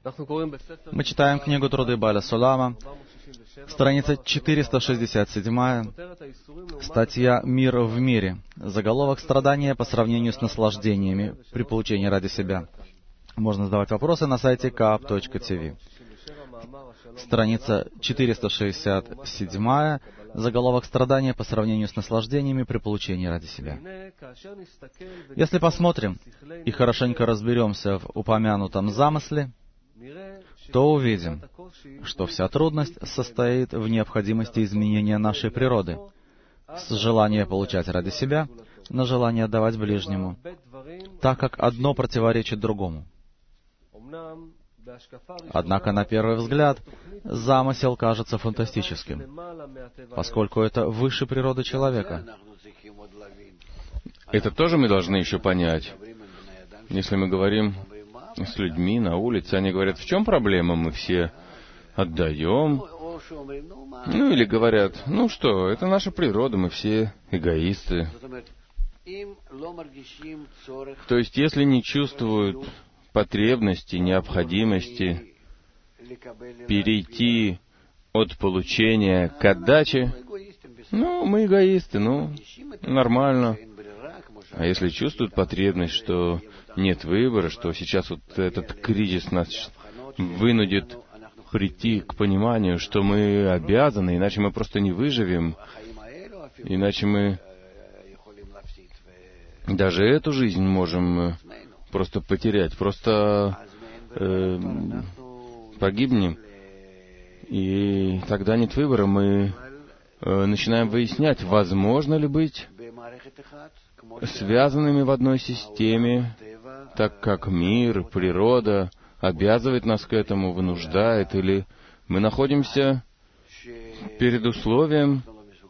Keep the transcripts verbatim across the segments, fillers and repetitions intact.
Мы читаем книгу «Труды Бааля Сулама», страница четыреста шестьдесят семь, статья «Мир в мире», заголовок «Страдания по сравнению с наслаждениями при получении ради себя». Можно задавать вопросы на сайте кап точка ти ви. Страница четыреста шестьдесят семь, заголовок «Страдания по сравнению с наслаждениями при получении ради себя». Если посмотрим и хорошенько разберемся в упомянутом замысле, то увидим, что вся трудность состоит в необходимости изменения нашей природы с желания получать ради себя на желание отдавать ближнему, так как одно противоречит другому. Однако, на первый взгляд, замысел кажется фантастическим, поскольку это выше природы человека. Это тоже мы должны еще понять. Если мы говорим с людьми на улице, они говорят, в чем проблема, мы все отдаем. Ну или говорят, ну что, это наша природа, мы все эгоисты. То есть, если не чувствуют потребности, необходимости перейти от получения к отдаче, ну, мы эгоисты, ну, нормально. А если чувствуют потребность, что нет выбора, что сейчас вот этот кризис нас вынудит прийти к пониманию, что мы обязаны, иначе мы просто не выживем, иначе мы даже эту жизнь можем просто потерять, просто э, погибнем. И тогда нет выбора, мы э, начинаем выяснять, возможно ли быть связанными в одной системе, так как мир, природа обязывает нас к этому, вынуждает, или мы находимся перед условием,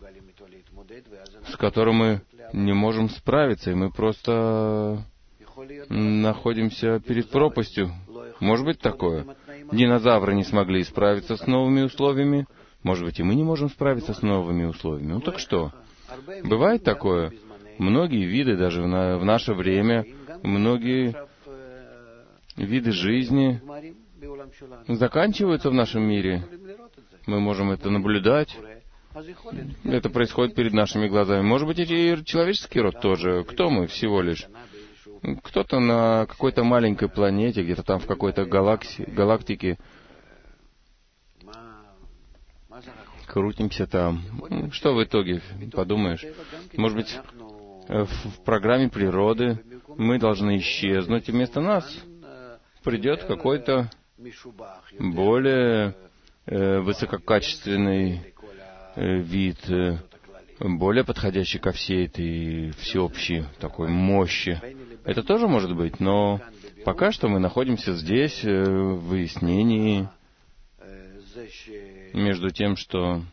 с которым мы не можем справиться, и мы просто находимся перед пропастью. Может быть такое? Динозавры не смогли справиться с новыми условиями, может быть, и мы не можем справиться с новыми условиями. Ну так что? Бывает такое? Многие виды, даже в, на, в наше время, многие виды жизни заканчиваются в нашем мире. Мы можем это наблюдать. Это происходит перед нашими глазами. Может быть, и человеческий род тоже. Кто мы всего лишь? Кто-то на какой-то маленькой планете, где-то там в какой-то галакси, галактике. Крутимся там. Что в итоге подумаешь? Может быть, в программе природы мы должны исчезнуть, и вместо нас придет какой-то более э, высококачественный э, вид, э, более подходящий ко всей этой всеобщей такой мощи. Это тоже может быть, но пока что мы находимся здесь э, в выяснении между тем, что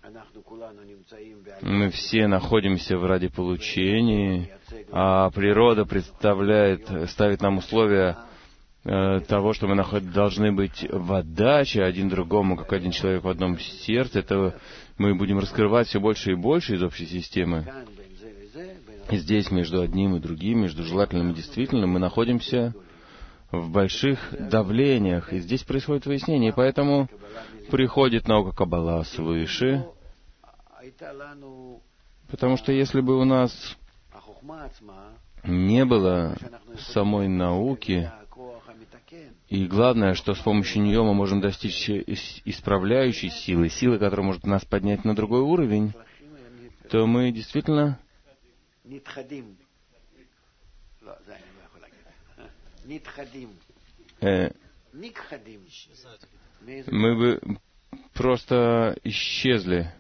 мы все находимся в ради получения, а природа представляет, ставит нам условия э, того, что мы наход... должны быть в отдаче один другому, как один человек в одном сердце. Это мы будем раскрывать все больше и больше из общей системы. И здесь между одним и другим, между желательным и действительным, мы находимся в больших давлениях. И здесь происходит выяснение. И поэтому приходит наука Каббала свыше. Потому что если бы у нас не было самой науки, и главное, что с помощью нее мы можем достичь исправляющей силы, силы, которая может нас поднять на другой уровень, то мы действительно э, мы бы просто исчезли.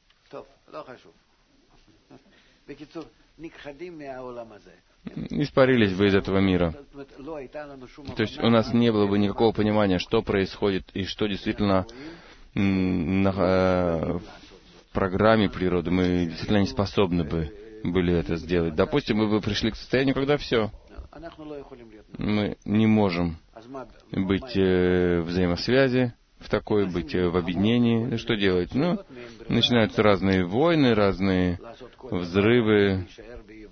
Испарились бы из этого мира. То есть у нас не было бы никакого понимания, что происходит и что действительно на, э, в программе природы. Мы действительно не способны бы были это сделать. Допустим, мы бы пришли к состоянию, когда все. Мы не можем быть э, в взаимосвязи, в такой, быть в объединении. Что делать? Ну, начинаются разные войны, разные взрывы,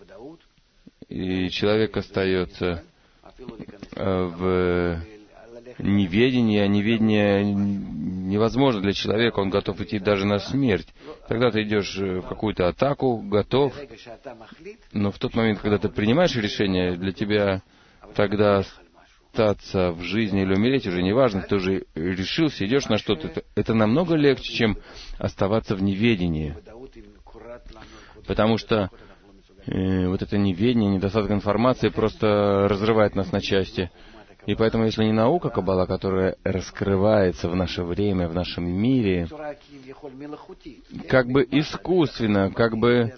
и человек остается в неведение, неведение невозможно для человека, он готов идти даже на смерть. Тогда ты идешь в какую-то атаку, готов, но в тот момент, когда ты принимаешь решение, для тебя тогда остаться в жизни или умереть уже не важно, ты уже решился, идешь на что-то. Это, это намного легче, чем оставаться в неведении. Потому что э, вот это неведение, недостаток информации просто разрывает нас на части. И поэтому, если не наука Каббала, которая раскрывается в наше время, в нашем мире, как бы искусственно, как бы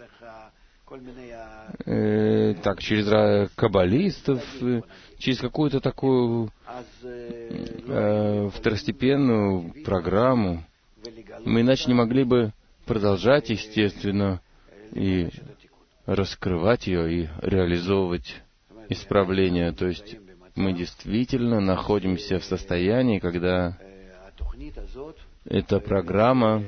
э, так, через каббалистов, э, через какую-то такую э, второстепенную программу, мы иначе не могли бы продолжать, естественно, и раскрывать ее, и реализовывать исправление. То есть мы действительно находимся в состоянии, когда эта программа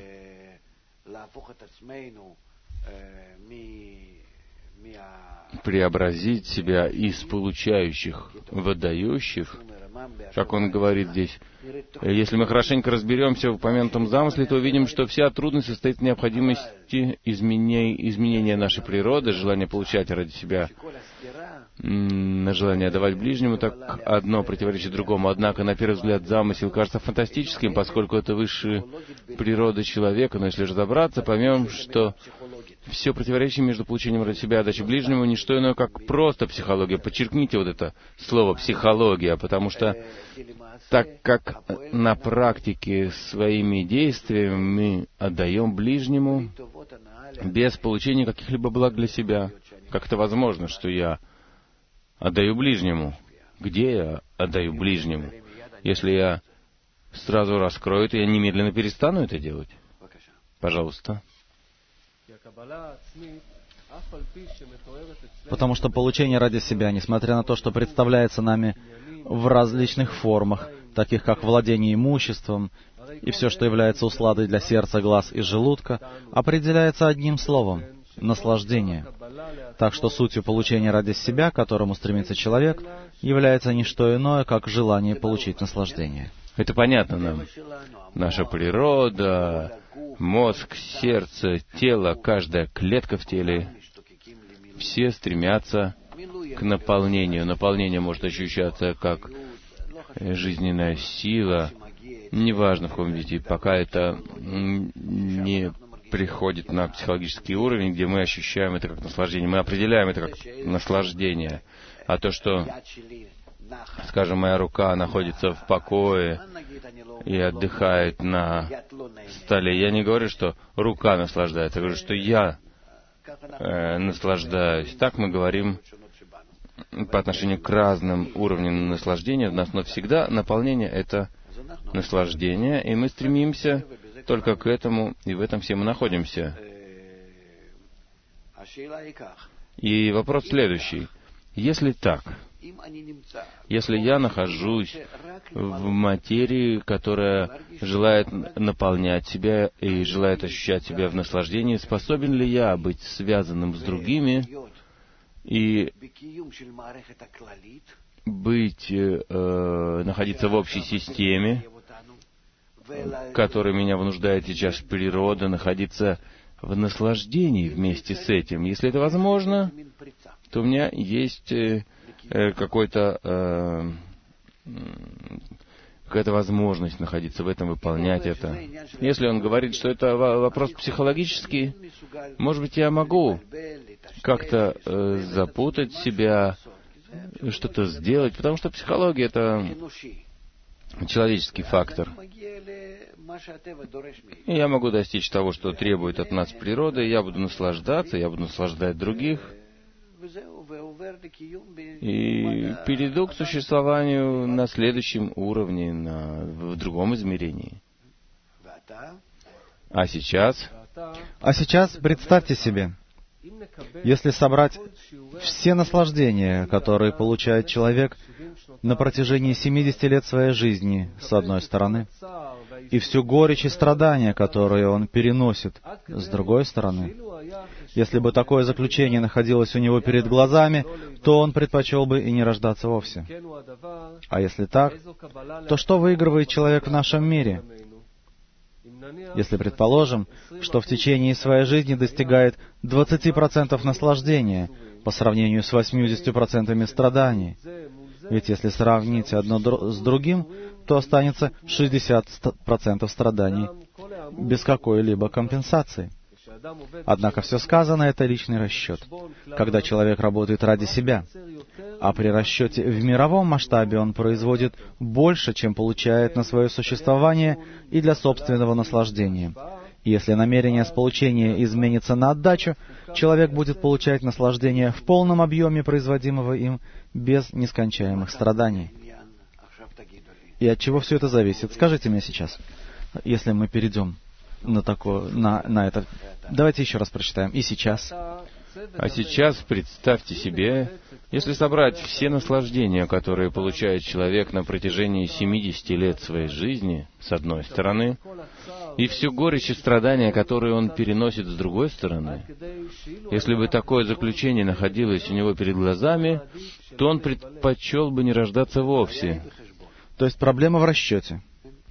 преобразить себя из получающих в отдающих, как он говорит здесь. Если мы хорошенько разберемся в упомянутом замысле, то увидим, что вся трудность состоит в необходимости изменения, изменения нашей природы, желания получать ради себя, на желание давать ближнему, так одно противоречит другому. Однако, на первый взгляд, замысел кажется фантастическим, поскольку это высшая природа человека. Но если разобраться, поймем, что все противоречие между получением ради себя и отдачей ближнему не что иное, как просто психология. Подчеркните вот это слово «психология», потому что так как на практике своими действиями мы отдаем ближнему без получения каких-либо благ для себя, как это возможно, что я отдаю ближнему? Где я отдаю ближнему? Если я сразу раскрою, то я немедленно перестану это делать. Пожалуйста. Потому что получение ради себя, несмотря на то, что представляется нами в различных формах, таких как владение имуществом и все, что является усладой для сердца, глаз и желудка, определяется одним словом — наслаждение. Так что сутью получения ради себя, к которому стремится человек, является не что иное, как желание получить наслаждение. Это понятно нам. Наша природа, мозг, сердце, тело, каждая клетка в теле, все стремятся к наполнению. Наполнение может ощущаться как жизненная сила, неважно в каком виде, пока это не приходит на психологический уровень, где мы ощущаем это как наслаждение. Мы определяем это как наслаждение. А то, что, скажем, моя рука находится в покое и отдыхает на столе, я не говорю, что рука наслаждается, я говорю, что я э, наслаждаюсь. Так мы говорим по отношению к разным уровням наслаждения. У нас навсегда наполнение — это наслаждение, и мы стремимся только к этому, и в этом все мы находимся. И вопрос следующий. Если так, если я нахожусь в материи, которая желает наполнять себя и желает ощущать себя в наслаждении, способен ли я быть связанным с другими и быть, э, находиться в общей системе, которая меня вынуждает сейчас природа, находиться в наслаждении вместе с этим? Если это возможно, то у меня есть э, какой-то, э, какая-то возможность находиться в этом, выполнять это. Если он говорит, что это вопрос психологический, может быть, я могу как-то э, запутать себя, что-то сделать, потому что психология — это человеческий фактор. И я могу достичь того, что требует от нас природа, и я буду наслаждаться, я буду наслаждать других, и перейду к существованию на следующем уровне, на, в другом измерении. А сейчас? А сейчас представьте себе, если собрать все наслаждения, которые получает человек на протяжении семидесяти лет своей жизни, с одной стороны, и всю горечь и страдания, которые он переносит с другой стороны. Если бы такое заключение находилось у него перед глазами, то он предпочел бы и не рождаться вовсе. А если так, то что выигрывает человек в нашем мире? Если предположим, что в течение своей жизни достигает двадцати процентов наслаждения по сравнению с восьмидесятью процентами страданий, ведь если сравнить одно с другим, то останется шестьдесят процентов страданий без какой-либо компенсации. Однако все сказанное — это личный расчет, когда человек работает ради себя, а при расчете в мировом масштабе он производит больше, чем получает на свое существование и для собственного наслаждения. И если намерение с получения изменится на отдачу, человек будет получать наслаждение в полном объеме производимого им без нескончаемых страданий. И от чего все это зависит? Скажите мне сейчас, если мы перейдем на, такое, на, на это. Давайте еще раз прочитаем. И сейчас. А сейчас представьте себе, если собрать все наслаждения, которые получает человек на протяжении семидесяти лет своей жизни, с одной стороны, и всю горечь и страдания, которые он переносит с другой стороны, если бы такое заключение находилось у него перед глазами, то он предпочел бы не рождаться вовсе. То есть проблема в расчете.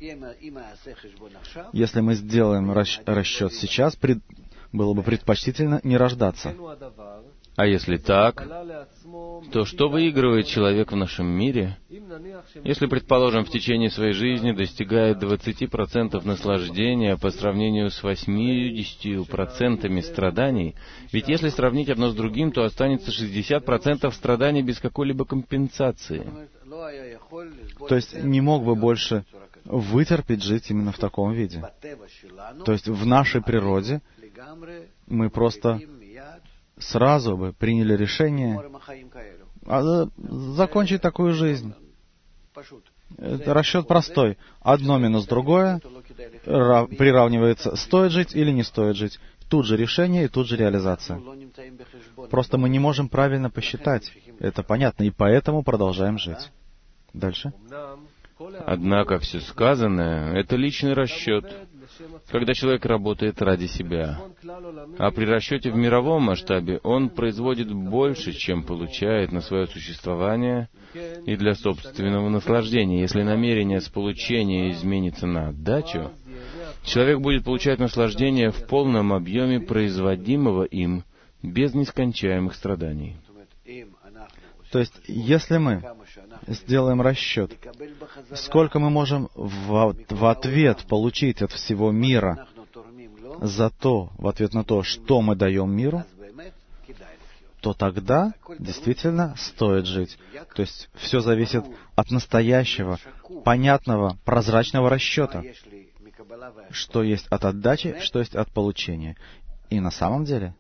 Если мы сделаем расчет сейчас, пред... было бы предпочтительно не рождаться. А если так, то что выигрывает человек в нашем мире, если, предположим, в течение своей жизни достигает двадцати процентов наслаждения по сравнению с восьмидесятью процентами страданий? Ведь если сравнить одно с другим, то останется шестьдесят процентов страданий без какой-либо компенсации. То есть не мог бы больше вытерпеть жить именно в таком виде. То есть в нашей природе мы просто сразу бы приняли решение закончить такую жизнь. Это расчет простой. Одно минус другое приравнивается, стоит жить или не стоит жить. Тут же решение и тут же реализация. Просто мы не можем правильно посчитать. Это понятно, и поэтому продолжаем жить. Дальше. Однако все сказанное — это личный расчет, когда человек работает ради себя. А при расчете в мировом масштабе он производит больше, чем получает на свое существование и для собственного наслаждения. Если намерение с получения изменится на отдачу, человек будет получать наслаждение в полном объеме производимого им без нескончаемых страданий. То есть, если мы сделаем расчет, сколько мы можем в, в ответ получить от всего мира за то, в ответ на то, что мы даем миру, то тогда действительно стоит жить. То есть, все зависит от настоящего, понятного, прозрачного расчета, что есть от отдачи, что есть от получения. И на самом деле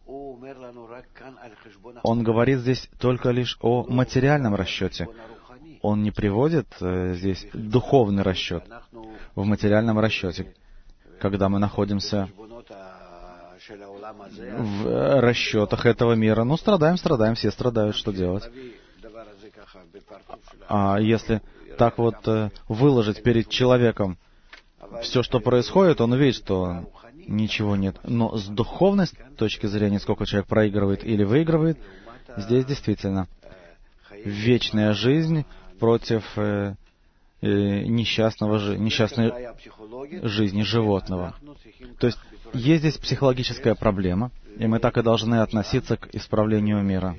он говорит здесь только лишь о материальном расчете. Он не приводит э, здесь духовный расчет в материальном расчете, когда мы находимся в расчетах этого мира. Ну, страдаем, страдаем, все страдают, что делать? А если так вот э, выложить перед человеком все, что происходит, он увидит, что ничего нет. Но с духовной точки зрения, сколько человек проигрывает или выигрывает, здесь действительно вечная жизнь против э, э, несчастного, несчастной жизни животного. То есть есть здесь психологическая проблема, и мы так и должны относиться к исправлению мира.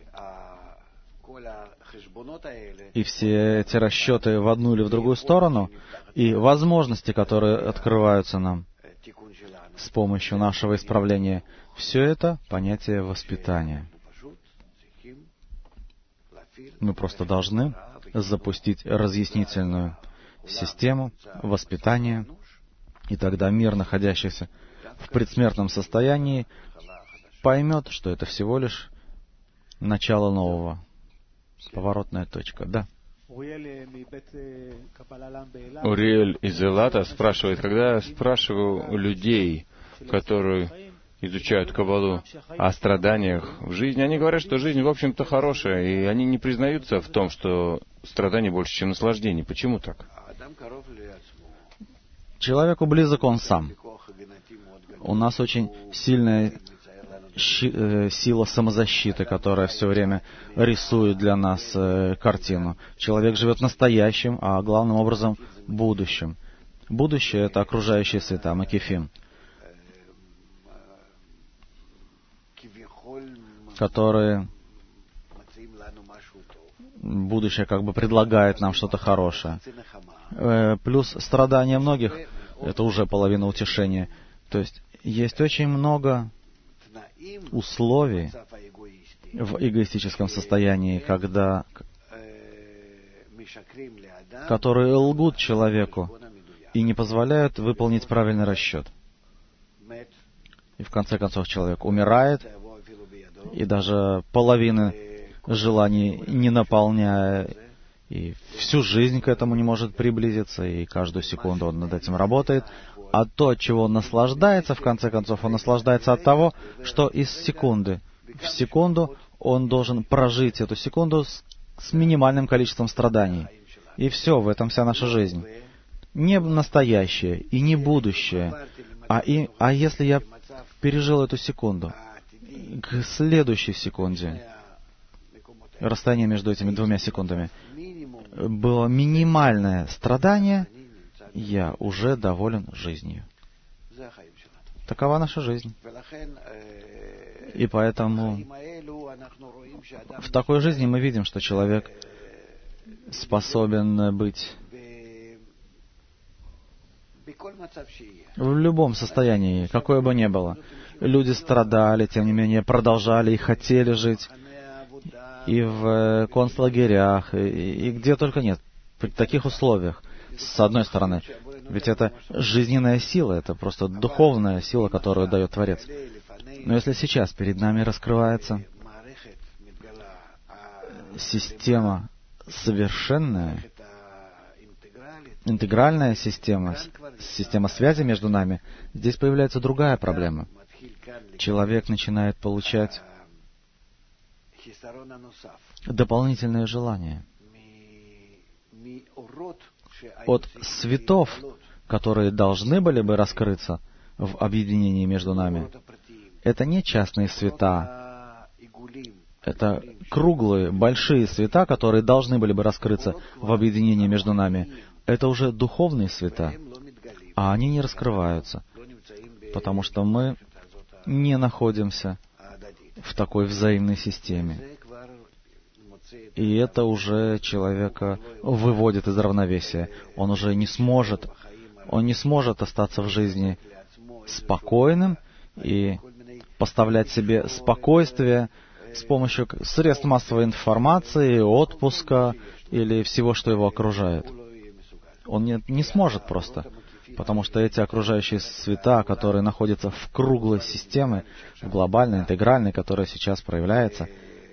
И все эти расчеты в одну или в другую сторону, и возможности, которые открываются нам с помощью нашего исправления, все это понятие воспитания. Мы просто должны запустить разъяснительную систему воспитания, и тогда мир, находящийся в предсмертном состоянии, поймет, что это всего лишь начало нового. Поворотная точка, да. Уриэль из Элата спрашивает, когда я спрашиваю у людей, которые изучают Каббалу, о страданиях в жизни, они говорят, что жизнь, в общем-то, хорошая, и они не признаются в том, что страданий больше, чем наслаждений. Почему так? Человеку близок он сам. У нас очень сильная щи, э, сила самозащиты, которая все время рисует для нас э, картину. Человек живет настоящим, а главным образом будущим. Будущее — это окружающие света, макифим, которые... Будущее как бы предлагает нам что-то хорошее. Э, плюс страдания многих — это уже половина утешения. То есть есть очень много условий в эгоистическом состоянии, когда, которые лгут человеку и не позволяют выполнить правильный расчет. И в конце концов человек умирает, и даже половины желаний не наполняя, и всю жизнь к этому не может приблизиться, и каждую секунду он над этим работает. А то, от чего он наслаждается, в конце концов, он наслаждается от того, что из секунды в секунду он должен прожить эту секунду с, с минимальным количеством страданий. И все, в этом вся наша жизнь. Не настоящее и не будущее, а, и, а если я пережил эту секунду, к следующей секунде, расстояние между этими двумя секундами, было минимальное страдание, я уже доволен жизнью. Такова наша жизнь. И поэтому в такой жизни мы видим, что человек способен быть в любом состоянии, какое бы ни было. Люди страдали, тем не менее продолжали и хотели жить. И в концлагерях, и, и где только нет, при таких условиях, с одной стороны. Ведь это жизненная сила, это просто духовная сила, которую дает Творец. Но если сейчас перед нами раскрывается система совершенная, интегральная система, система связи между нами, здесь появляется другая проблема. Человек начинает получать дополнительное желание от светов, которые должны были бы раскрыться в объединении между нами. Это не частные света, это круглые, большие света, которые должны были бы раскрыться в объединении между нами. Это уже духовные света, а они не раскрываются, потому что мы не находимся в такой взаимной системе. И это уже человека выводит из равновесия. Он уже не сможет, он не сможет остаться в жизни спокойным и поставлять себе спокойствие с помощью средств массовой информации, отпуска или всего, что его окружает. Он не, не сможет просто, потому что эти окружающие света, которые находятся в круглой системе, в глобальной, интегральной, которая сейчас проявляется,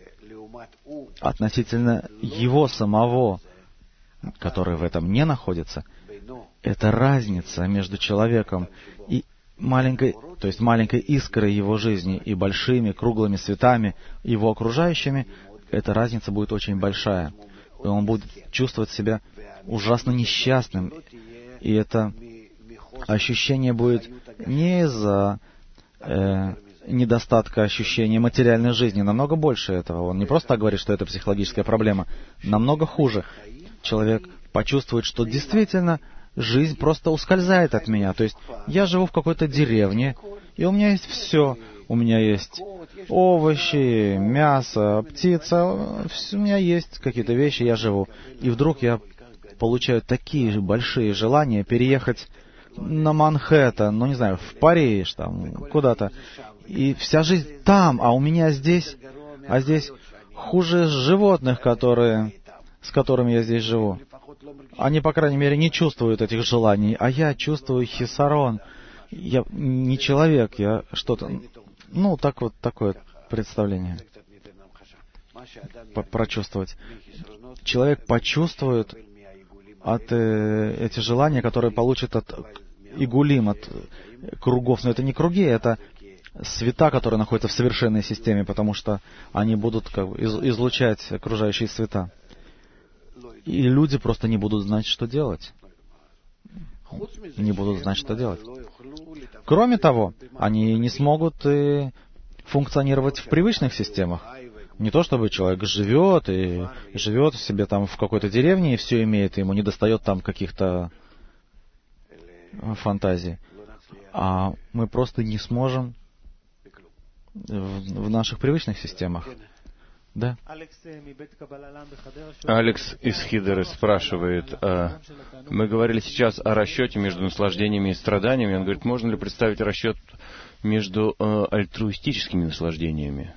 относительно его самого, который в этом не находится, это разница между человеком и маленькой, то есть маленькой искрой его жизни и большими круглыми светами его окружающими, эта разница будет очень большая. И он будет чувствовать себя ужасно несчастным. И это ощущение будет не из-за э, недостатка ощущения материальной жизни, намного больше этого. Он не просто так говорит, что это психологическая проблема, намного хуже. Человек почувствует, что действительно жизнь просто ускользает от меня. То есть я живу в какой-то деревне, и у меня есть все. У меня есть овощи, мясо, птица, у меня есть какие-то вещи, я живу. И вдруг я получаю такие же большие желания переехать на Манхэттен, ну не знаю, в Париж, там, куда-то. И вся жизнь там, а у меня здесь, а здесь хуже животных, которые, с которыми я здесь живу. Они, по крайней мере, не чувствуют этих желаний, а я чувствую хисарон. Я не человек, я что-то... Ну, так вот, такое представление. Прочувствовать. Человек почувствует от э, эти желания, которые получит от игулим, от кругов. Но это не круги, это света, которые находятся в совершенной системе, потому что они будут как бы излучать окружающие света. И люди просто не будут знать, что делать. не будут знать, что делать. Кроме того, они не смогут и функционировать в привычных системах. Не то, чтобы человек живет и живет себе там в какой-то деревне и все имеет, и ему не достает там каких-то фантазий. А мы просто не сможем в, в наших привычных системах. Да? Алекс из Хидеры спрашивает, а, мы говорили сейчас о расчете между наслаждениями и страданиями. Он говорит, можно ли представить расчет между а, альтруистическими наслаждениями?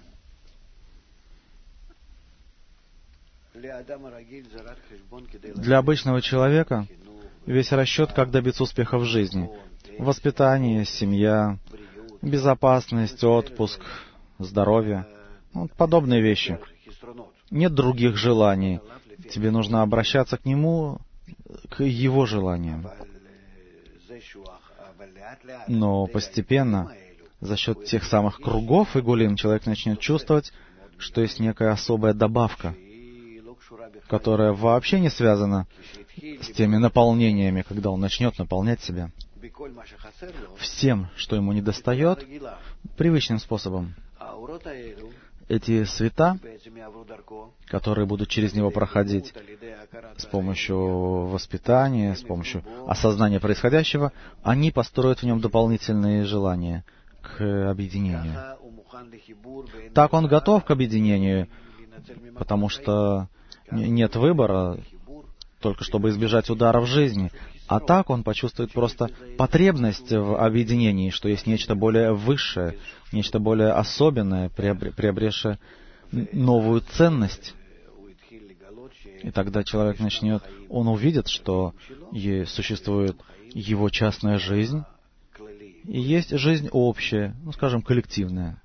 Для обычного человека весь расчет, как добиться успеха в жизни. Воспитание, семья, безопасность, отпуск, здоровье. Вот подобные вещи. Нет других желаний. Тебе нужно обращаться к нему, к его желаниям. Но постепенно, за счет тех самых кругов игулин, человек начнет чувствовать, что есть некая особая добавка, которая вообще не связана с теми наполнениями, когда он начнет наполнять себя всем, что ему недостает, привычным способом. Эти света, которые будут через него проходить с помощью воспитания, с помощью осознания происходящего, они построят в нем дополнительные желания к объединению. Так он готов к объединению, потому что нет выбора, только чтобы избежать удара в жизни. А так он почувствует просто потребность в объединении, что есть нечто более высшее, нечто более особенное, приобретшее новую ценность. И тогда человек начнет, он увидит, что существует его частная жизнь, и есть жизнь общая, ну, скажем, коллективная.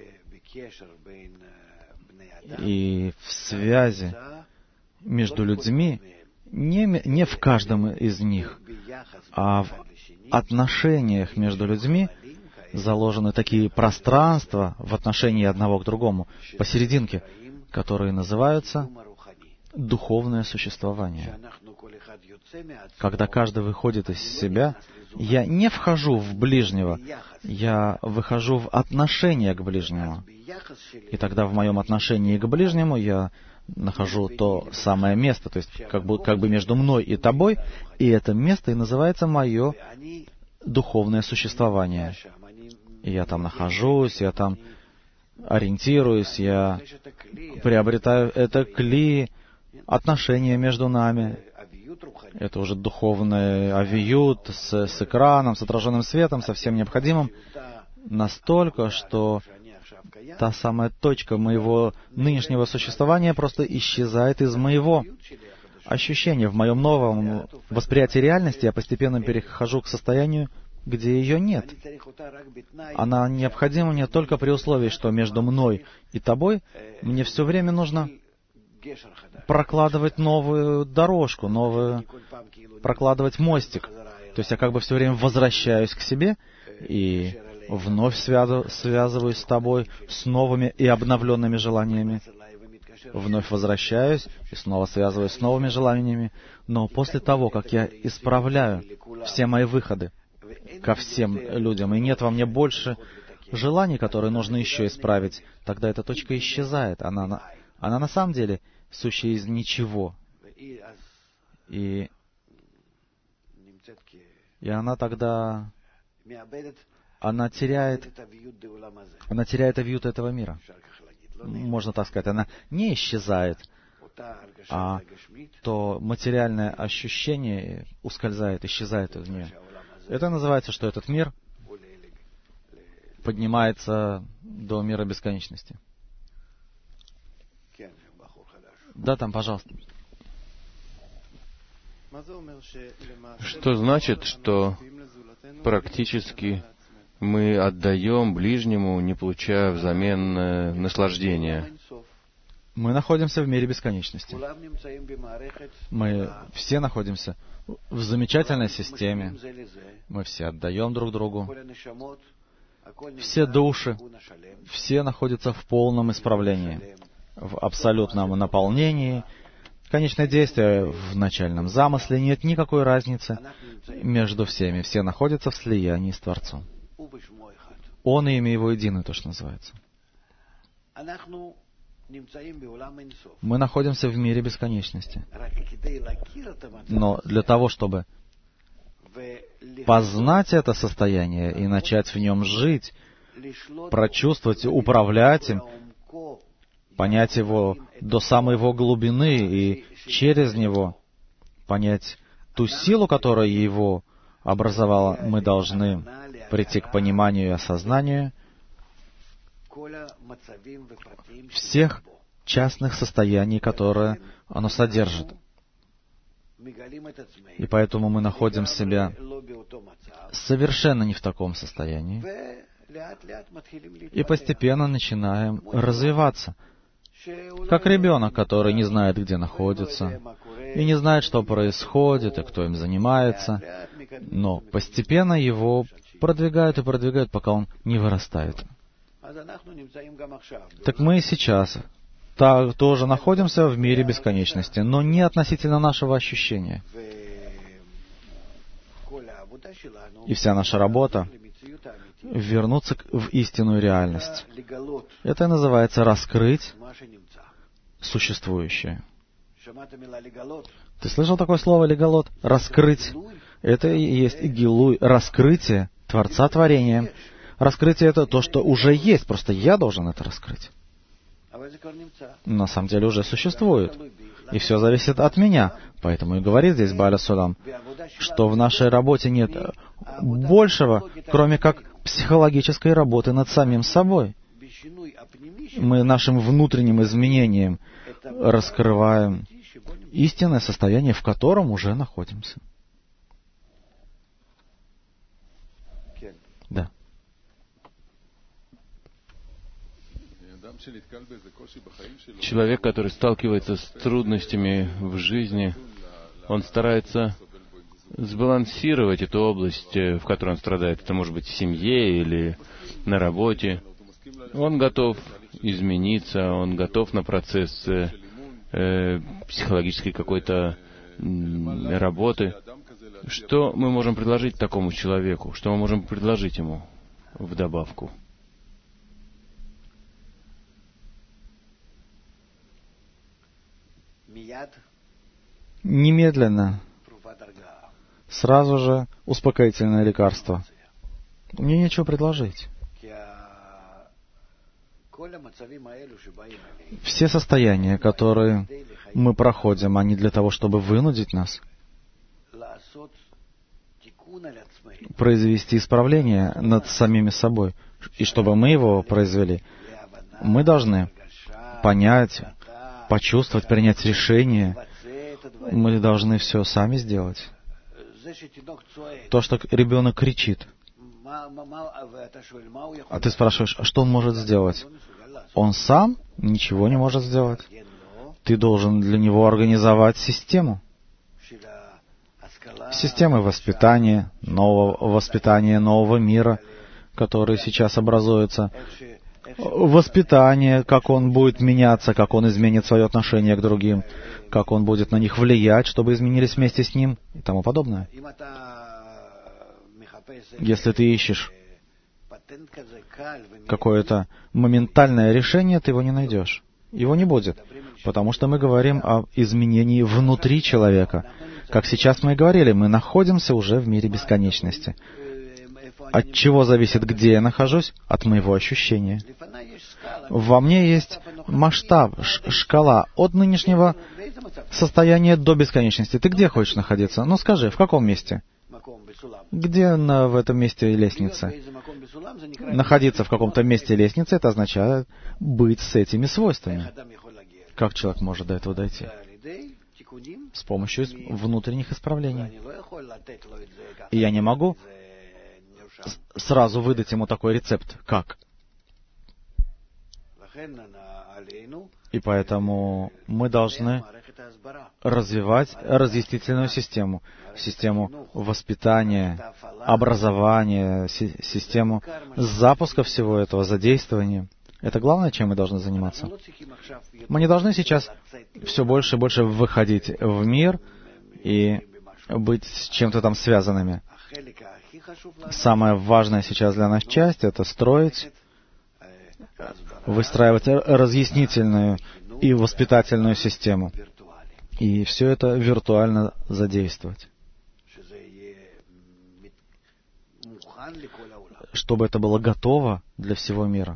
И в связи между людьми, не, не в каждом из них, а в отношениях между людьми заложены такие пространства в отношении одного к другому, посерединке, которые называются духовное существование. Когда каждый выходит из себя, я не вхожу в ближнего, я выхожу в отношение к ближнему. И тогда в моем отношении к ближнему я нахожу то самое место, то есть как бы, как бы между мной и тобой, и это место и называется мое духовное существование. И я там нахожусь, я там ориентируюсь, я приобретаю это кли, отношения между нами. Это уже духовный авиют с, с экраном, с отраженным светом, со всем необходимым, настолько, что та самая точка моего нынешнего существования просто исчезает из моего ощущения. В моем новом восприятии реальности я постепенно перехожу к состоянию, где ее нет. Она необходима мне только при условии, что между мной и тобой мне все время нужно прокладывать новую дорожку, новую, прокладывать мостик. То есть я как бы все время возвращаюсь к себе и вновь связу, связываюсь с тобой с новыми и обновленными желаниями. Вновь возвращаюсь и снова связываюсь с новыми желаниями. Но после того, как я исправляю все мои выходы ко всем людям, и нет во мне больше желаний, которые нужно еще исправить, тогда эта точка исчезает. Она, она на самом деле сущая из ничего. И, и она тогда... Она теряет, она теряет авиют этого мира. Можно так сказать, она не исчезает, а то материальное ощущение ускользает, исчезает из нее. Это называется, что этот мир поднимается до мира бесконечности. Да, там, пожалуйста. Что значит, что практически мы отдаем ближнему, не получая взамен э, наслаждения? Мы находимся в мире бесконечности. Мы все находимся в замечательной системе. Мы все отдаем друг другу. Все души, все находятся в полном исправлении, в абсолютном наполнении, бесконечное действие в начальном замысле, нет никакой разницы между всеми. Все находятся в слиянии с Творцом. Он и имя Его единое, то, что называется. Мы находимся в мире бесконечности. Но для того, чтобы познать это состояние и начать в нем жить, прочувствовать, управлять им, понять его до самой его глубины и через него понять ту силу, которая его образовала, мы должны прийти к пониманию и осознанию всех частных состояний, которые оно содержит. И поэтому мы находим себя совершенно не в таком состоянии, и постепенно начинаем развиваться. Как ребенок, который не знает, где находится, и не знает, что происходит, и кто им занимается, но постепенно его продвигают и продвигают, пока он не вырастает. Так мы и сейчас так, тоже находимся в мире бесконечности, но не относительно нашего ощущения. И вся наша работа — вернуться в истинную реальность. Это и называется раскрыть существующее. Ты слышал такое слово «легалот»? Раскрыть. Это и есть гилуй, раскрытие Творца творения. Раскрытие — это то, что уже есть, просто я должен это раскрыть. На самом деле уже существует. И все зависит от меня. Поэтому и говорит здесь Бааля Сулам, что в нашей работе нет большего, кроме как психологической работы над самим собой. Мы нашим внутренним изменением раскрываем истинное состояние, в котором уже находимся. Да. Человек, который сталкивается с трудностями в жизни, он старается сбалансировать эту область, в которой он страдает. Это может быть в семье или на работе. Он готов измениться, он готов на процесс э, психологической какой-то э, работы. Что мы можем предложить такому человеку? Что мы можем предложить ему в добавку? Немедленно, сразу же успокоительное лекарство. Мне нечего предложить. Все состояния, которые мы проходим, они для того, чтобы вынудить нас произвести исправление над самими собой. И чтобы мы его произвели, мы должны понять, почувствовать, принять решение. Мы должны все сами сделать. То, что ребенок кричит, а ты спрашиваешь, а что он может сделать? Он сам ничего не может сделать. Ты должен для него организовать систему. Системы воспитания, нового воспитания, нового мира, который сейчас образуется. Воспитание, как он будет меняться, как он изменит свое отношение к другим, как он будет на них влиять, чтобы изменились вместе с ним и тому подобное. Если ты ищешь какое-то моментальное решение, ты его не найдешь. Его не будет, потому что мы говорим об изменении внутри человека. Как сейчас мы и говорили, мы находимся уже в мире бесконечности. От чего зависит, где я нахожусь? От моего ощущения. Во мне есть масштаб, шкала от нынешнего состояния до бесконечности. Ты где хочешь находиться? Ну скажи, в каком месте? Где на, в этом месте лестницы? Находиться в каком-то месте лестницы — это означает быть с этими свойствами. Как человек может до этого дойти? С помощью внутренних исправлений. И я не могу сразу выдать ему такой рецепт. Как? И поэтому мы должны развивать разъяснительную систему, систему воспитания, образования, си- систему запуска всего этого, задействования. Это главное, чем мы должны заниматься. Мы не должны сейчас все больше и больше выходить в мир и быть с чем-то там связанными. Самое важное сейчас для нас часть — это строить, выстраивать разъяснительную и воспитательную систему. И все это виртуально задействовать. Чтобы это было готово для всего мира.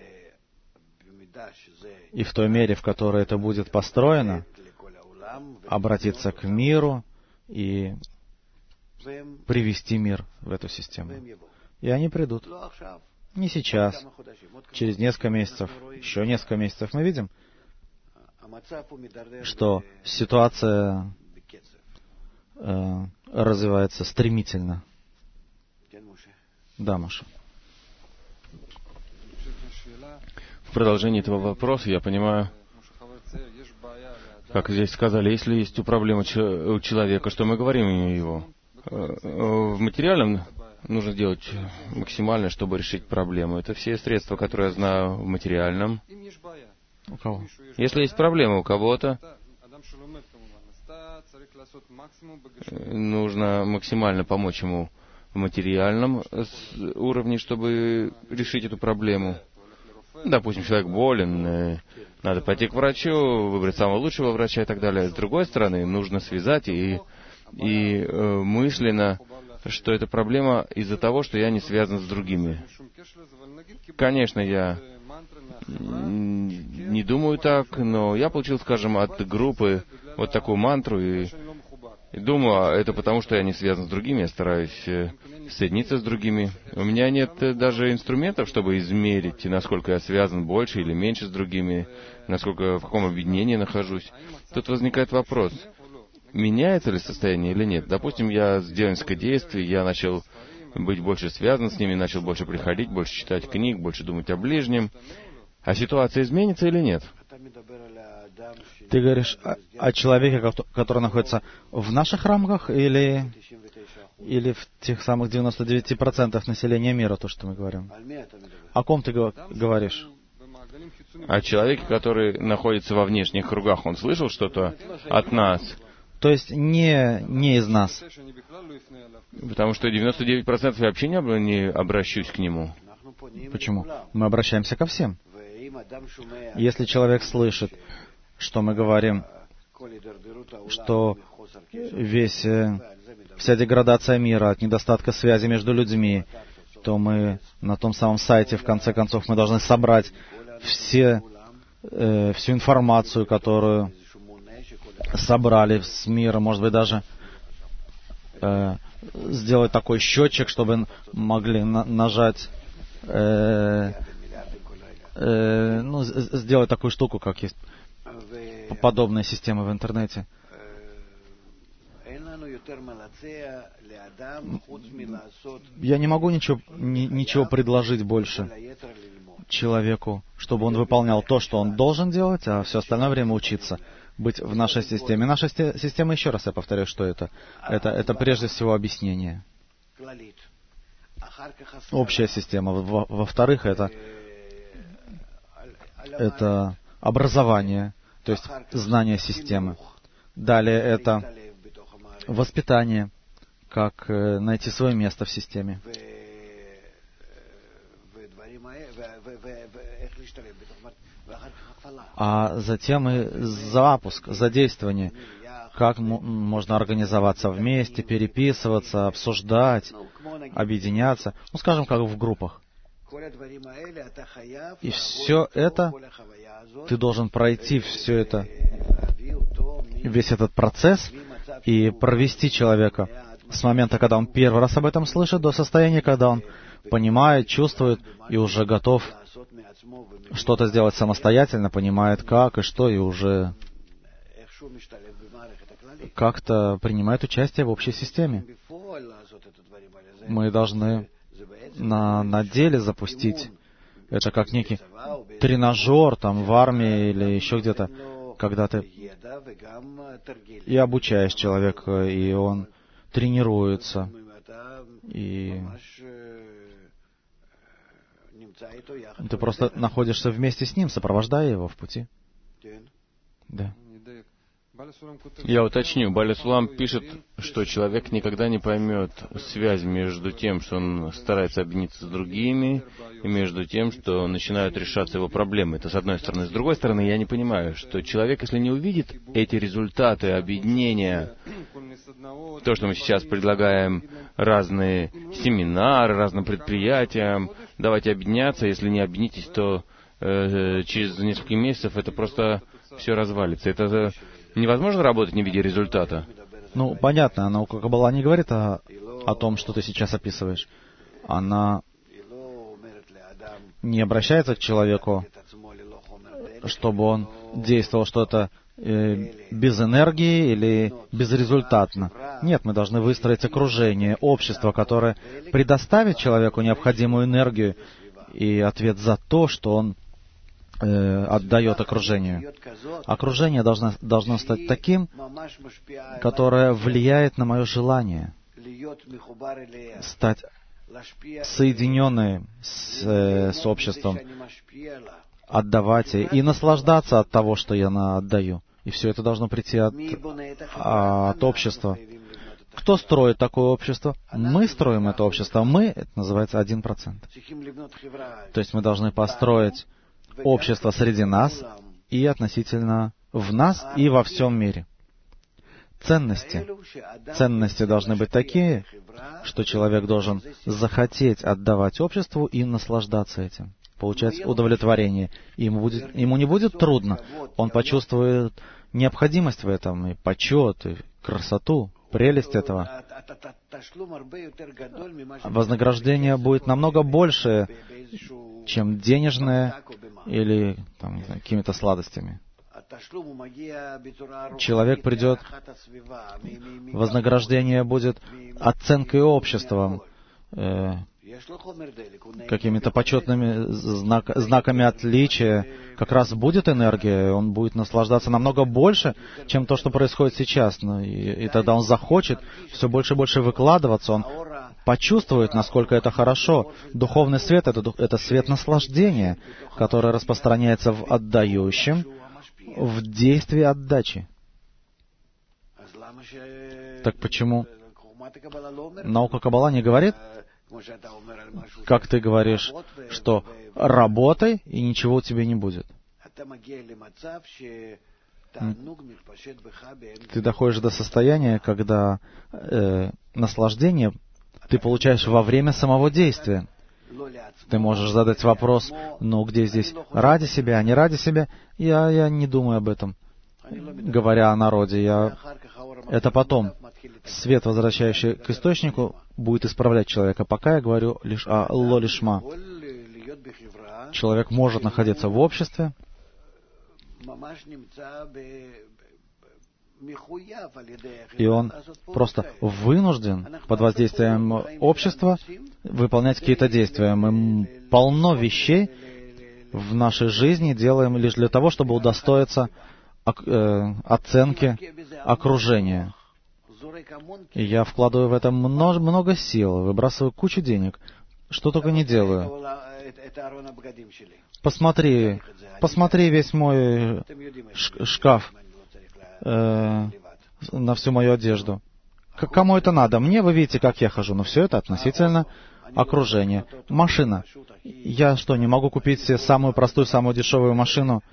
И в той мере, в которой это будет построено, обратиться к миру и привести мир в эту систему. И они придут. Не сейчас, через несколько месяцев, еще несколько месяцев. Мы видим, что ситуация э, развивается стремительно. Да, Маша. В продолжении этого вопроса я понимаю, как здесь сказали, если есть у проблемы у человека, что мы говорим его. В материальном нужно делать максимально, чтобы решить проблему. Это все средства, которые я знаю в материальном. У кого? Если есть проблема у кого-то, нужно максимально помочь ему в материальном уровне, чтобы решить эту проблему. Допустим, человек болен, надо пойти к врачу, выбрать самого лучшего врача и так далее. С другой стороны, нужно связать и, и э, мысленно, что эта проблема из-за того, что я не связан с другими. Конечно, я не думаю так, но я получил, скажем, от группы вот такую мантру и, и думаю, это потому, что я не связан с другими, я стараюсь соединиться с другими. У меня нет даже инструментов, чтобы измерить, насколько я связан больше или меньше с другими, насколько в каком объединении нахожусь. Тут возникает вопрос, меняется ли состояние или нет. Допустим, я с деревенской действий, я начал быть больше связан с ними, начал больше приходить, больше читать книг, больше думать о ближнем. А ситуация изменится или нет? Ты говоришь о, о человеке, который находится в наших рамках, или, или в тех самых девяноста девяти процентах населения мира, то, что мы говорим? О ком ты говоришь? О человеке, который находится во внешних кругах. Он слышал что-то от нас? То есть не, не из нас. Потому что девяносто девять процентов я вообще не, не обращусь к нему. Почему? Мы обращаемся ко всем. Если человек слышит, что мы говорим, что весь, вся деградация мира от недостатка связи между людьми, то мы на том самом сайте, в конце концов, мы должны собрать все, э, всю информацию, которую собрали с мира, может быть, даже э, сделать такой счетчик, чтобы могли на- нажать, э, э, ну, сделать такую штуку, как есть подобная система в интернете. Я не могу ничего, ни, ничего предложить больше человеку, чтобы он выполнял то, что он должен делать, а все остальное время учиться быть в нашей системе. Наша система, еще раз я повторяю, что это. Это, это прежде всего объяснение. Общая система. Во- во-вторых, это, это образование, то есть знание системы. Далее это воспитание, как э, найти свое место в системе. А затем и запуск, задействование. Как м- можно организоваться вместе, переписываться, обсуждать, объединяться. Ну, скажем, как в группах. И все это, ты должен пройти все это, весь этот процесс и провести человека с момента, когда он первый раз об этом слышит, до состояния, когда он понимает, чувствует и уже готов что-то сделать самостоятельно, понимает как и что, и уже как-то принимает участие в общей системе. Мы должны на, на деле запустить это как некий тренажер там в армии или еще где-то, когда ты и обучаешь человека, и он тренируется, и Ты просто находишься вместе с ним, сопровождая его в пути. Да. Я уточню. Баля Сулам пишет, что человек никогда не поймет связь между тем, что он старается объединиться с другими, и между тем, что начинают решаться его проблемы. Это с одной стороны. С другой стороны, я не понимаю, что человек, если не увидит эти результаты объединения, то, что мы сейчас предлагаем, разные семинары, разным предприятиям, давайте объединяться, если не объединитесь, то э, через несколько месяцев это просто все развалится. Это невозможно работать, не видя результата. Ну, понятно, наука Каббала не говорит о, о том, что ты сейчас описываешь. Она не обращается к человеку, чтобы он действовал что-то э, без энергии или безрезультатно. Нет, мы должны выстроить окружение, общество, которое предоставит человеку необходимую энергию и ответ за то, что он э, отдает окружению. Окружение должно, должно стать таким, которое влияет на мое желание стать соединенным с, э, с обществом, отдавать и наслаждаться от того, что я на отдаю. И все это должно прийти от, от общества. Кто строит такое общество? Мы строим это общество. Мы, это называется один процент. То есть мы должны построить общество среди нас и относительно в нас и во всем мире. Ценности. Ценности должны быть такие, что человек должен захотеть отдавать обществу и наслаждаться этим, получать удовлетворение. И ему, будет, ему не будет трудно. Он почувствует необходимость в этом, и почет, и красоту, прелесть этого. Вознаграждение будет намного больше, чем денежное или там, не знаю, какими-то сладостями. Человек придет, вознаграждение будет оценкой обществом, э, какими-то почетными знак, знаками отличия. Как раз будет энергия, он будет наслаждаться намного больше, чем то, что происходит сейчас. Ну, и, и тогда он захочет все больше и больше выкладываться, он почувствует, насколько это хорошо. Духовный свет — это, это свет наслаждения, который распространяется в отдающем, в действии отдачи. Так почему наука Каббала не говорит, как ты говоришь, что работай, и ничего у тебя не будет? Ты доходишь до состояния, когда э, наслаждение ты получаешь во время самого действия. Ты можешь задать вопрос, ну где здесь ради себя, а не ради себя? Я, я не думаю об этом, говоря о народе. Я... Это потом. Свет, возвращающий к источнику, будет исправлять человека. Пока я говорю лишь о ло-лишма. Человек может находиться в обществе, и он просто вынужден под воздействием общества выполнять какие-то действия. Мы полно вещей в нашей жизни делаем лишь для того, чтобы удостоиться оценки окружения. И я вкладываю в это много, много сил, выбрасываю кучу денег. Что только не делаю. Посмотри, посмотри весь мой шкаф э, на всю мою одежду. К кому это надо? Мне, вы видите, как я хожу, но все это относительно окружения. Машина. Я что, не могу купить себе самую простую, самую дешевую машину?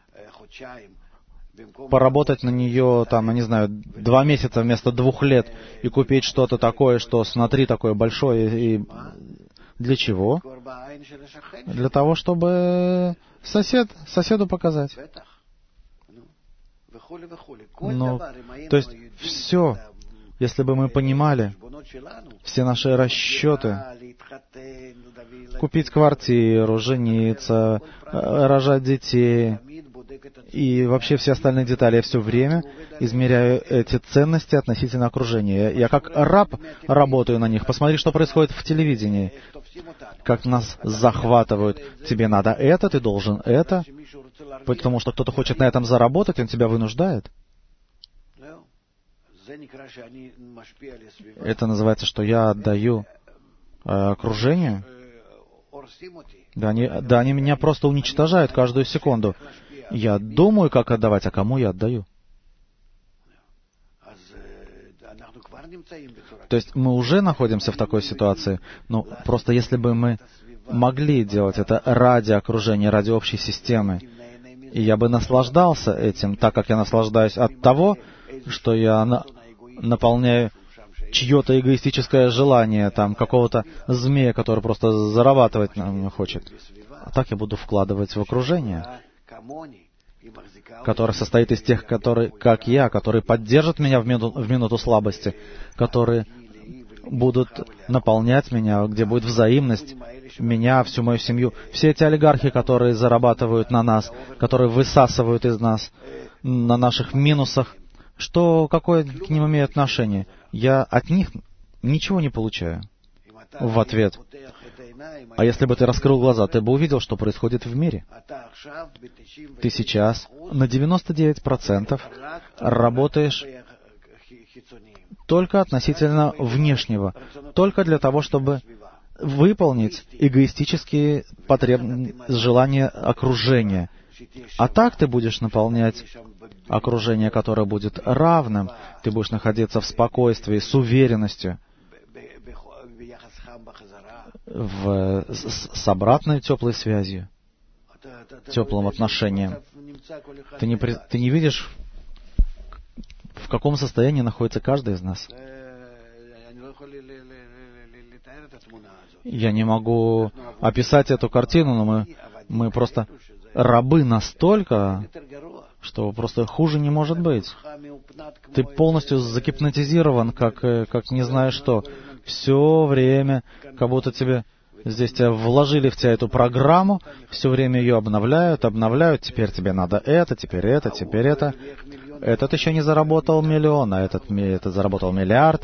Поработать на нее, там, я не знаю, два месяца вместо двух лет и купить что-то такое, что смотри, такое большое. И для чего? Для того, чтобы сосед, соседу показать. Ну, то есть все, если бы мы понимали все наши расчеты, купить квартиру, жениться, рожать детей и вообще все остальные детали, я все время измеряю эти ценности относительно окружения. Я как раб работаю на них. Посмотри, что происходит в телевидении. Как нас захватывают. Тебе надо это, ты должен это. Потому что кто-то хочет на этом заработать, он тебя вынуждает. Это называется, что я отдаю э, окружению. Да они, да они меня просто уничтожают каждую секунду. Я думаю, как отдавать, а кому я отдаю? То есть мы уже находимся в такой ситуации, но просто если бы мы могли делать это ради окружения, ради общей системы, и я бы наслаждался этим, так как я наслаждаюсь от того, что я на, наполняю чье-то эгоистическое желание, там, какого-то змея, который просто зарабатывать на меня хочет. А так я буду вкладывать в окружение, которое состоит из тех, которые, как я, которые поддержат меня в минуту, в минуту слабости, которые будут наполнять меня, где будет взаимность, меня, всю мою семью. Все эти олигархи, которые зарабатывают на нас, которые высасывают из нас, на наших минусах, что, какое к ним имеет отношение? Я от них ничего не получаю в ответ. А если бы ты раскрыл глаза, ты бы увидел, что происходит в мире. Ты сейчас на девяносто девять процентов работаешь только относительно внешнего, только для того, чтобы выполнить эгоистические потреб... желания окружения. А так ты будешь наполнять окружение, которое будет равным, ты будешь находиться в спокойствии, с уверенностью, в... с, с обратной теплой связью, теплым отношением. Ты не, при... ты не видишь, в каком состоянии находится каждый из нас. Я не могу описать эту картину, но мы, мы просто рабы настолько, что просто хуже не может быть. Ты полностью загипнотизирован, как, как не знаю что. Все время, как будто тебе здесь тебя вложили в тебя эту программу, все время ее обновляют, обновляют, теперь тебе надо это, теперь это, теперь это. Этот еще не заработал миллион, а этот, этот заработал миллиард.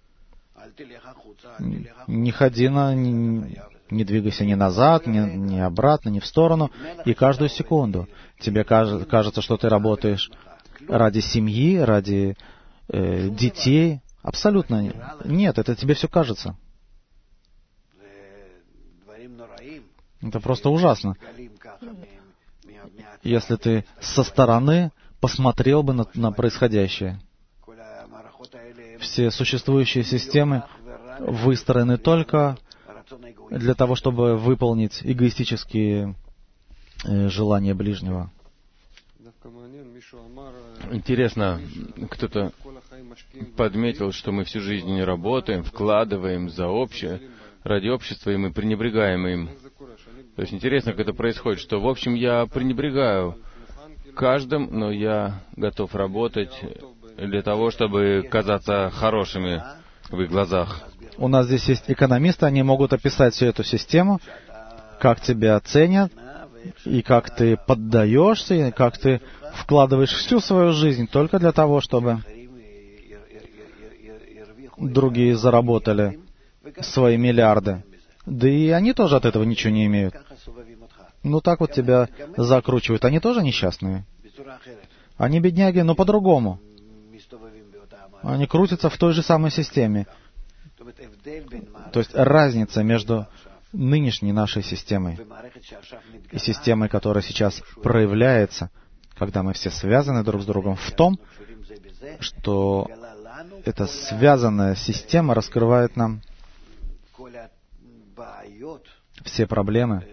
Не ходи на... Не, не двигайся ни назад, ни, ни обратно, ни в сторону. И каждую секунду тебе кажется, кажется, что ты работаешь ради семьи, ради э, детей. Абсолютно нет, это тебе все кажется. Это просто ужасно. Если ты со стороны посмотрел бы на, на происходящее. Все существующие системы выстроены только для того, чтобы выполнить эгоистические э, желания ближнего. Интересно, кто-то подметил, что мы всю жизнь не работаем, вкладываем за общее, ради общества, и мы пренебрегаем им. То есть интересно, как это происходит, что, в общем, я пренебрегаю каждым, но я готов работать для того, чтобы казаться хорошими в их глазах. У нас здесь есть экономисты, они могут описать всю эту систему, как тебя оценят, и как ты поддаешься, и как ты вкладываешь всю свою жизнь только для того, чтобы другие заработали свои миллиарды. Да и они тоже от этого ничего не имеют. Ну так вот тебя закручивают. Они тоже несчастные. Они бедняги, но по-другому. Они крутятся в той же самой системе. То есть разница между нынешней нашей системой и системой, которая сейчас проявляется, когда мы все связаны друг с другом, в том, что эта связанная система раскрывает нам все проблемы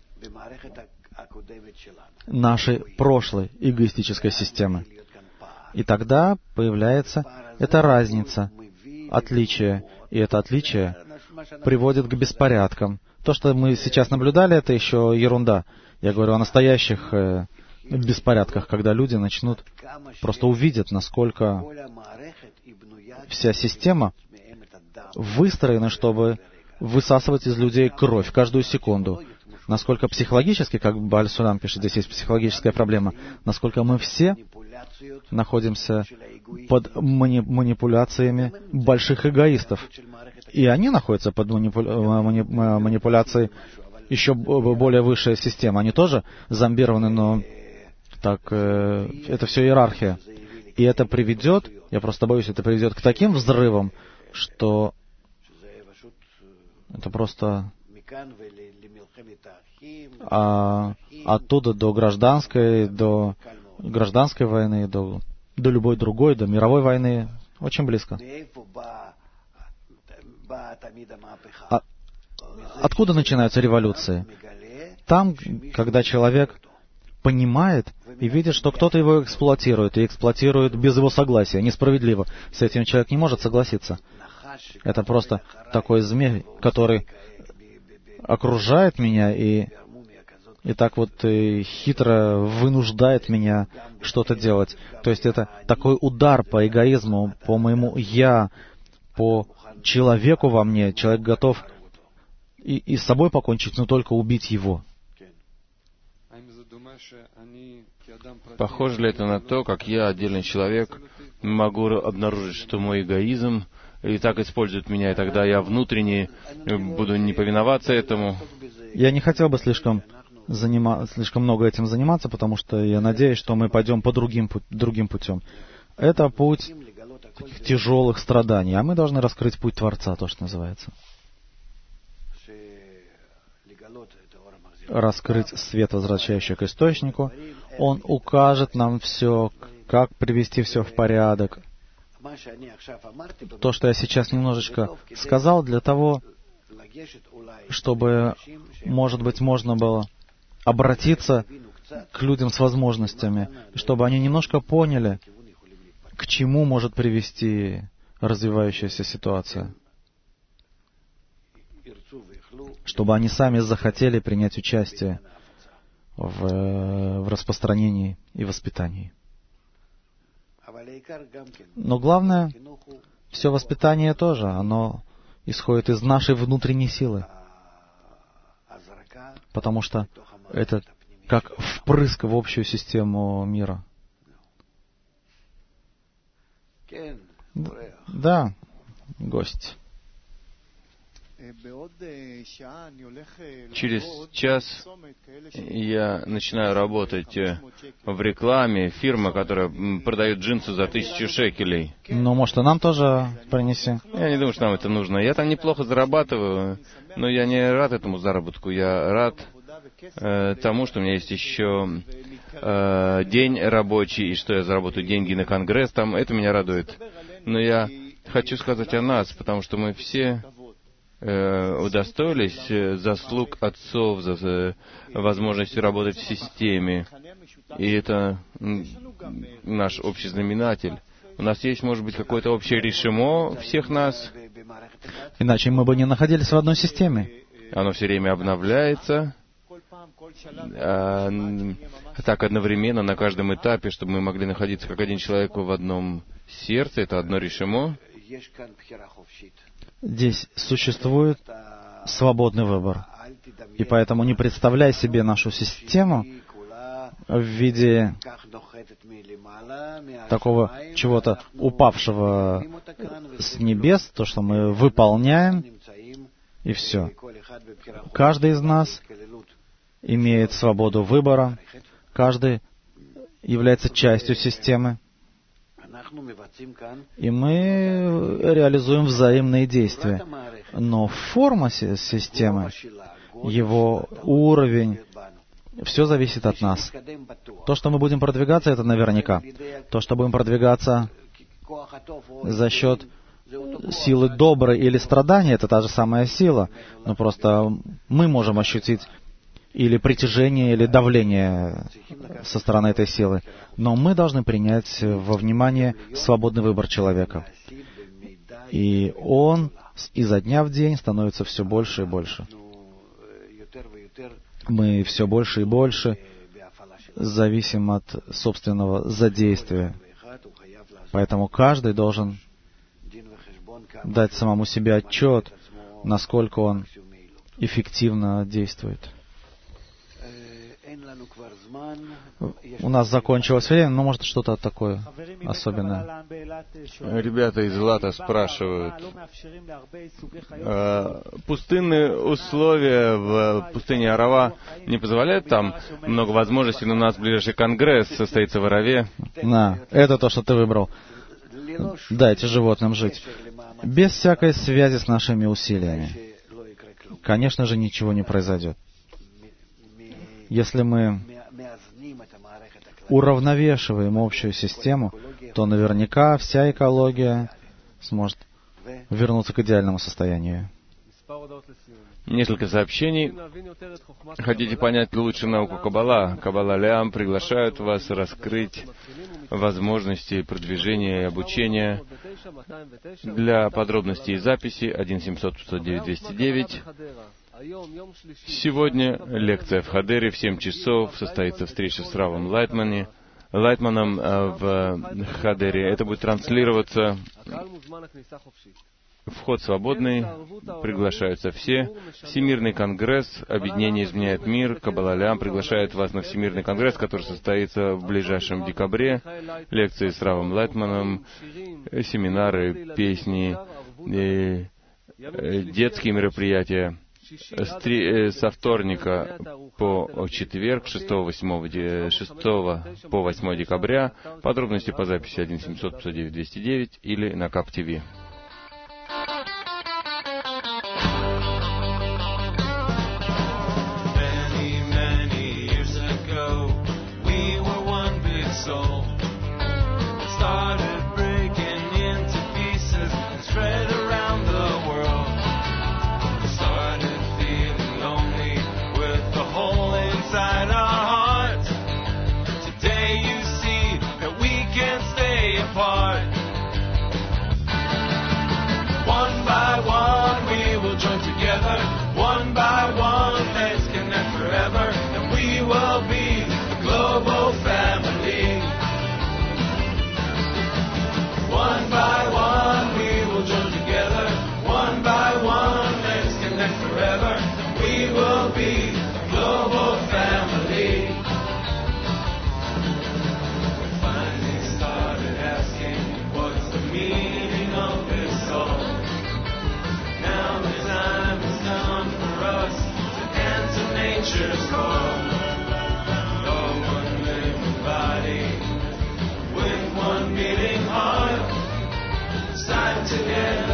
нашей прошлой эгоистической системы. И тогда появляется эта разница, отличие. И это отличие приводит к беспорядкам. То, что мы сейчас наблюдали, это еще ерунда. Я говорю о настоящих э, беспорядках, когда люди начнут, просто увидят, насколько вся система выстроена, чтобы высасывать из людей кровь каждую секунду. Насколько психологически, как Бааль-Сулам пишет, здесь есть психологическая проблема, насколько мы все находимся под мани- манипуляциями больших эгоистов. И они находятся под манипу- мани- манипуляцией еще более высшей системы. Они тоже зомбированы, но так, э, это все иерархия. И это приведет, я просто боюсь, это приведет к таким взрывам, что это просто а оттуда до гражданской, до гражданской войны, до, до любой другой, до мировой войны очень близко. А откуда начинаются революции? Там, когда человек понимает и видит, что кто-то его эксплуатирует, и эксплуатирует без его согласия, несправедливо. С этим человек не может согласиться. Это просто такой змей, который окружает меня и, и так вот и хитро вынуждает меня что-то делать. То есть это такой удар по эгоизму, по моему «я», по человеку во мне. Человек готов и, и с собой покончить, но только убить его. Похоже ли это на то, как я, отдельный человек, могу обнаружить, что мой эгоизм и так использует меня, и тогда я внутренне буду не повиноваться этому? Я не хотел бы слишком, занима... слишком много этим заниматься, потому что я надеюсь, что мы пойдем по другим, другим путем. Это путь таких тяжелых страданий, а мы должны раскрыть путь Творца, то, что называется. Раскрыть свет, возвращающий к источнику. Он укажет нам все, как привести все в порядок. То, что я сейчас немножечко сказал, для того, чтобы, может быть, можно было обратиться к людям с возможностями, чтобы они немножко поняли, к чему может привести развивающаяся ситуация. Чтобы они сами захотели принять участие в, в распространении и воспитании. Но главное, все воспитание тоже, оно исходит из нашей внутренней силы. Потому что это как впрыск в общую систему мира. Да, гость. Через час я начинаю работать в рекламе, фирма, которая продает джинсы за тысячу шекелей. Ну, может, и нам тоже принеси? Я не думаю, что нам это нужно. Я там неплохо зарабатываю, но я не рад этому заработку. Я рад э, тому, что у меня есть еще э, день рабочий, и что я заработаю деньги на конгресс там. Это меня радует. Но я хочу сказать о нас, потому что мы все удостоились заслуг отцов за возможность работать в системе. И это наш общий знаменатель. У нас есть, может быть, какое-то общее решимо всех нас. Иначе мы бы не находились в одной системе. Оно все время обновляется. А, так одновременно на каждом этапе, чтобы мы могли находиться как один человек в одном сердце. Это одно решимо. Здесь существует свободный выбор. И поэтому не представляй себе нашу систему в виде такого чего-то упавшего с небес, то, что мы выполняем, и все. Каждый из нас имеет свободу выбора, каждый является частью системы. И мы реализуем взаимные действия. Но форма системы, его уровень, все зависит от нас. То, что мы будем продвигаться, это наверняка. То, что будем продвигаться за счет силы доброй или страдания, это та же самая сила. Но просто мы можем ощутить или притяжение, или давление со стороны этой силы. Но мы должны принять во внимание свободный выбор человека. И он изо дня в день становится все больше и больше. Мы все больше и больше зависим от собственного задействия. Поэтому каждый должен дать самому себе отчет, насколько он эффективно действует. У нас закончилось время, но может что-то такое особенное. Ребята из Лата спрашивают, э, пустынные условия в пустыне Арава не позволяют там много возможностей, но у нас ближайший конгресс состоится в Араве. Да, это то, что ты выбрал. Дайте животным жить. Без всякой связи с нашими усилиями. конечно же, ничего не произойдет. Если мы уравновешиваем общую систему, то наверняка вся экология сможет вернуться к идеальному состоянию. Несколько сообщений. Хотите понять лучше науку Каббала? Каббала Лям приглашают вас раскрыть возможности продвижения и обучения. Для подробностей и записи один семьсот пятьсот девять двести девять. Сегодня лекция в Хадере в семь часов. Состоится встреча с Равом Лайтмани, Лайтманом в Хадере. Это будет транслироваться. Вход свободный, приглашаются все. Всемирный конгресс, объединение изменяет мир, Каббала Лям приглашает вас на Всемирный конгресс, который состоится в ближайшем декабре. Лекции с Равом Лайтманом, семинары, песни, детские мероприятия. Со вторника по четверг, шестого по восьмое декабря. Подробности по записи один семьсот пятьсот девять двести девять или на КАП-ТВ.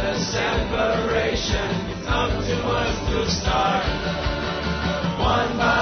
Separation, it's up to us to start one by